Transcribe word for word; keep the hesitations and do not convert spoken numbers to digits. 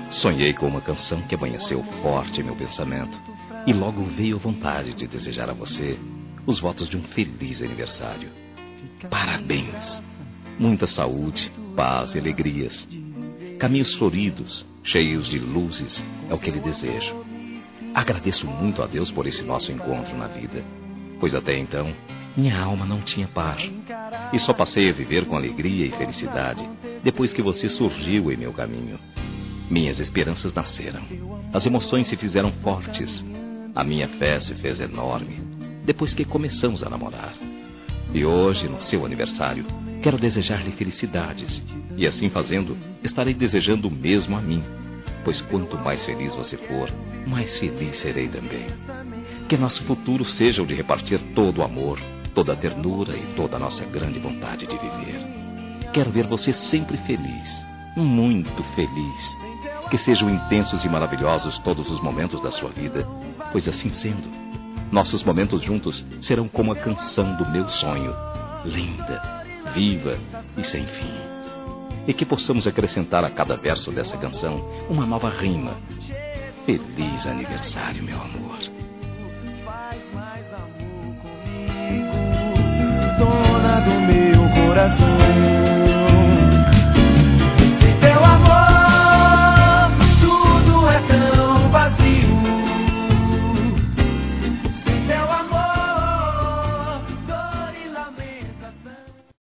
Sonhei com uma canção que amanheceu forte em meu pensamento e logo veio a vontade de desejar a você os votos de um feliz aniversário. Parabéns! Muita saúde, paz e alegrias. Caminhos floridos, cheios de luzes, é o que lhe desejo. Agradeço muito a Deus por esse nosso encontro na vida, pois até então minha alma não tinha paz e só passei a viver com alegria e felicidade depois que você surgiu em meu caminho. Minhas esperanças nasceram, as emoções se fizeram fortes, a minha fé se fez enorme depois que começamos a namorar. E hoje, no seu aniversário, quero desejar-lhe felicidades e assim fazendo, estarei desejando o mesmo a mim, pois quanto mais feliz você for, mais feliz serei também. Que nosso futuro seja o de repartir todo o amor, toda a ternura e toda a nossa grande vontade de viver. Quero ver você sempre feliz, muito feliz. Que sejam intensos e maravilhosos todos os momentos da sua vida, pois assim sendo, nossos momentos juntos serão como a canção do meu sonho, linda, viva e sem fim. E que possamos acrescentar a cada verso dessa canção uma nova rima. Feliz aniversário, meu amor. Dona do meu coração.